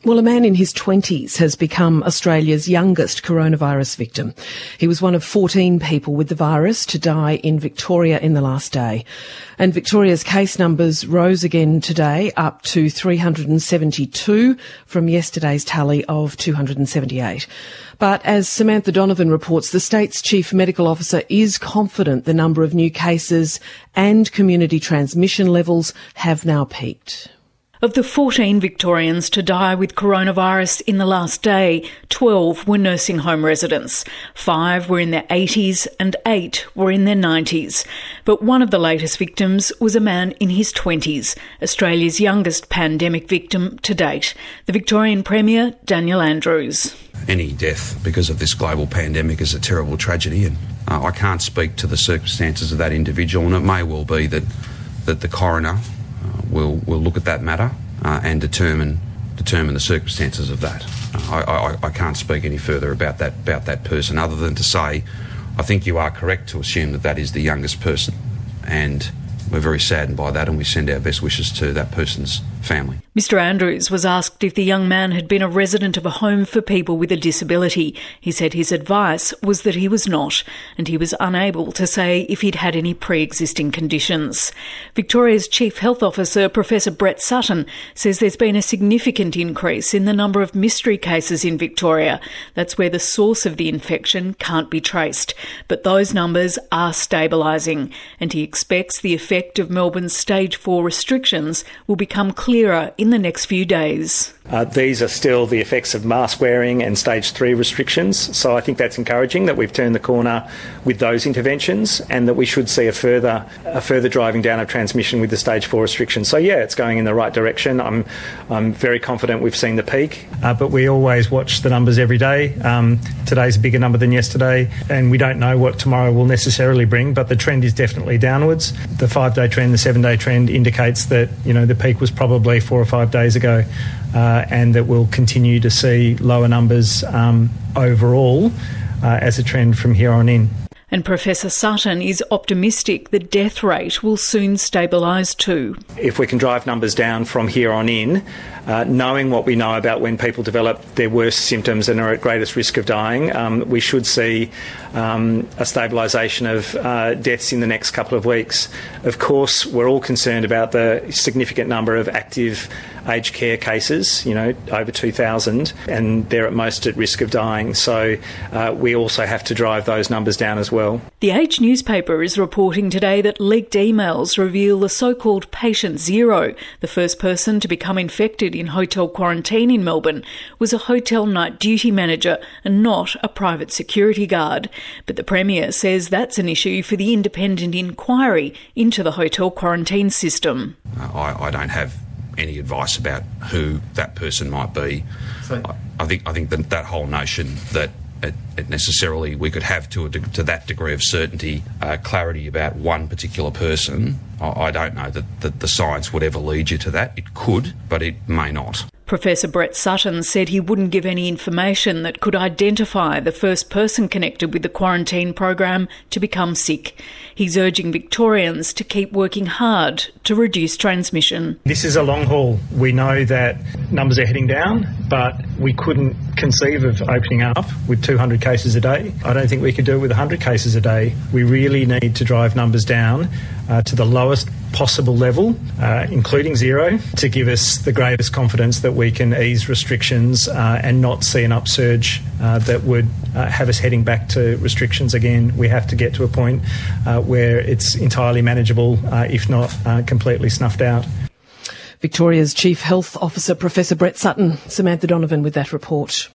Well, a man in his 20s has become Australia's youngest coronavirus victim. He was one of 14 people with the virus to die in Victoria in the last day. And Victoria's case numbers rose again today, up to 372 from yesterday's tally of 278. But as Samantha Donovan reports, the state's chief medical officer is confident the number of new cases and community transmission levels have now peaked. Of the 14 Victorians to die with coronavirus in the last day, 12 were nursing home residents, 5 were in their 80s and 8 were in their 90s. But one of the latest victims was a man in his 20s, Australia's youngest pandemic victim to date, the Victorian Premier, Daniel Andrews. Any death because of this global pandemic is a terrible tragedy, and I can't speak to the circumstances of that individual, and it may well be that the coroner will look at that matter and determine the circumstances of that. I can't speak any further about that person, other than to say I think you are correct to assume that is the youngest person, and we're very saddened by that, and we send our best wishes to that person's family. Mr Andrews was asked if the young man had been a resident of a home for people with a disability. He said his advice was that he was not, and he was unable to say if he'd had any pre-existing conditions. Victoria's Chief Health Officer, Professor Brett Sutton, says there's been a significant increase in the number of mystery cases in Victoria. That's where the source of the infection can't be traced. But those numbers are stabilising, and he expects the effect of Melbourne's Stage 4 restrictions will become clearer in the next few days. These are still the effects of mask wearing and Stage 3 restrictions, so I think that's encouraging that we've turned the corner with those interventions, and that we should see a further driving down of transmission with the Stage 4 restrictions. So yeah, it's going in the right direction. I'm very confident we've seen the peak. But we always watch the numbers every day. Today's a bigger number than yesterday, and we don't know what tomorrow will necessarily bring, but the trend is definitely downwards. The 5-day trend, the 7-day trend indicates that, the peak was probably 4 or 5 days ago. And that we'll continue to see lower numbers overall as a trend from here on in. And Professor Sutton is optimistic the death rate will soon stabilise too. If we can drive numbers down from here on in, knowing what we know about when people develop their worst symptoms and are at greatest risk of dying, we should see a stabilisation of deaths in the next couple of weeks. Of course, we're all concerned about the significant number of active aged care cases, over 2,000, and they're at most at risk of dying. So we also have to drive those numbers down as well. The Age newspaper is reporting today that leaked emails reveal the so-called Patient Zero, the first person to become infected in hotel quarantine in Melbourne, was a hotel night duty manager and not a private security guard. But the Premier says that's an issue for the independent inquiry into the hotel quarantine system. I don't have any advice about who that person might be. I think that whole notion that it necessarily we could have to that degree of certainty, clarity about one particular person, I don't know that the science would ever lead you to that. It could, but it may not. Professor Brett Sutton said he wouldn't give any information that could identify the first person connected with the quarantine program to become sick. He's urging Victorians to keep working hard to reduce transmission. This is a long haul. We know that numbers are heading down, but we couldn't conceive of opening up with 200 cases a day. I don't think we could do it with 100 cases a day. We really need to drive numbers down to the lowest possible level, including zero, to give us the greatest confidence that we can ease restrictions and not see an upsurge that would have us heading back to restrictions again. We have to get to a point where it's entirely manageable, if not completely snuffed out. Victoria's Chief Health Officer, Professor Brett Sutton. Samantha Donovan with that report.